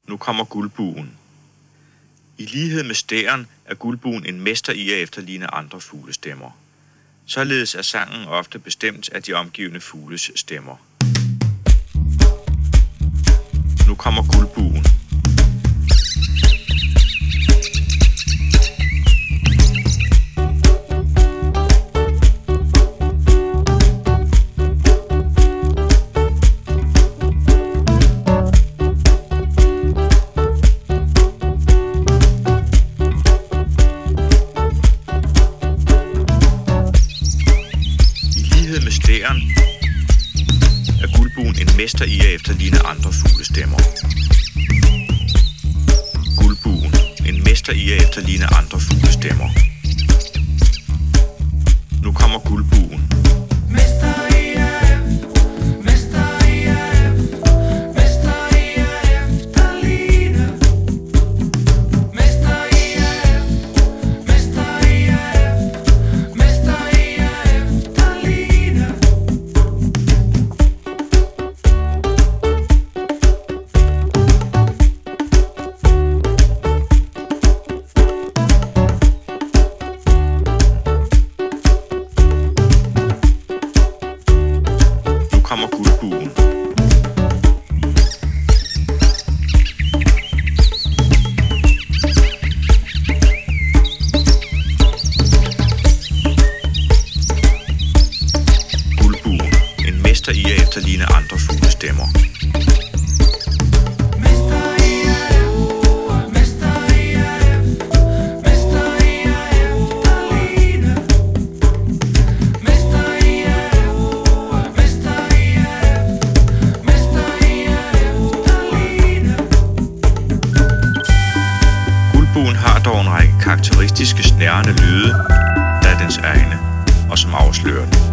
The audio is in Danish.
Nu kommer guldbuen. I lighed med stæren er guldbuen en mester i at efterligne andre fuglestemmer. Således er sangen ofte bestemt af de omgivende fugles stemmer. Nu kommer guldbuen. Med stæren er guldbuen en mester i at efterligne andre fuglestemmer. Guldbuen, en mester i at efterligne andre fuglestemmer. Nu kommer guldbuen. Kommer guldbuen. Guldbuen, en mester i at efterligne andre fuglestemmer. Guldbuen har dog en række karakteristiske snærende lyde, der er dens egne, og som afslører den.